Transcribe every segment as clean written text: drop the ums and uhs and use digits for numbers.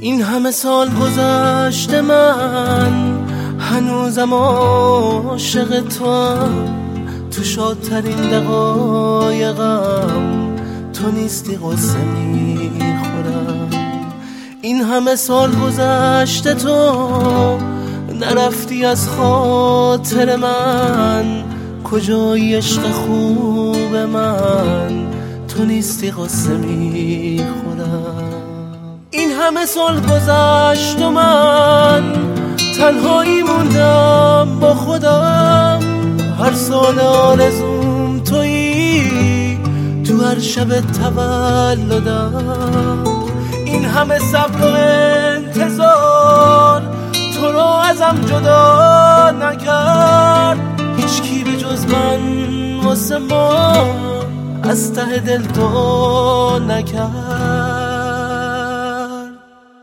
این همه سال گذشته من هنوزم عاشق توام، تو شادترین دقایقم تو نیستی قصه میخورم. این همه سال گذشته تو نرفتی از خاطر من، کجای عشق خوب من تو نیستی قصه میخورم. این همه سال گذشت و من تنهایی موندم با خودم، هر سال آرزوم تویی تو هر شب تولدم. این همه صبر و انتظار تو رو ازم جدا نکرد، هیچ کی به جز من واسه ما از ته دل تو نکرد.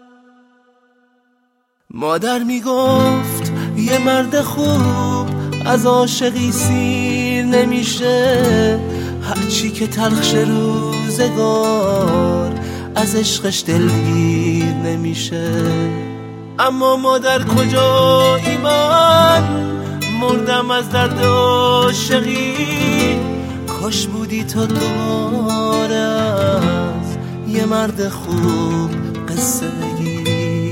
مادر میگفت یه مرد خوب از عاشقی سیر نمیشه، هرچی که تلخ روزگار از عشقش دلگیر نمیشه. اما مادر کجایی؟ من مردم از درد عاشقی، کاش بودی تا دوباره از یه مرد خوب قصه بگی.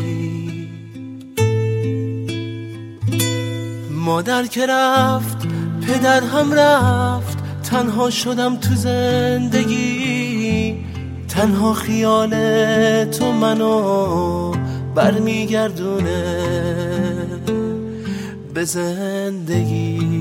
مادر که رفت پدر هم رفت، تنها شدم تو زندگی، تنها خیال تو منو برمیگردونه به زندگی.